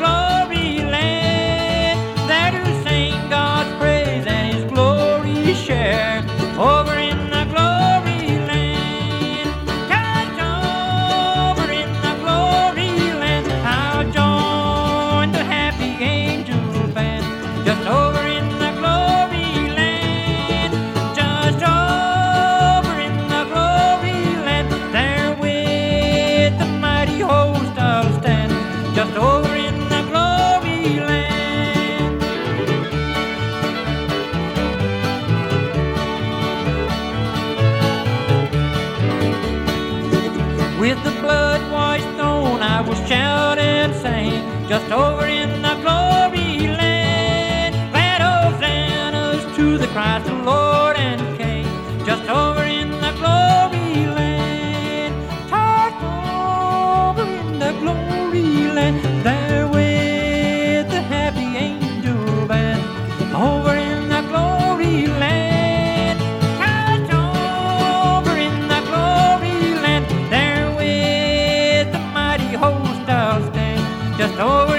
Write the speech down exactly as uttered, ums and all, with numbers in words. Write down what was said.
glory land, there to sing God's praise and His glory share. Over in the glory land, just over in the glory land, I'll join the happy angel band. Just over in the glory land, just over in the glory land, there with the mighty host I'll stand. Just over in the glory land. With the blood-washed throne I will shout and sing. Just over in the glory land, glad hosannas to the Christ the Lord and King. Just over in the glory land, just over in the glory land, there with the happy angel band. Over in the glory land, just over in the glory land, there with the mighty host I'll stand. Just over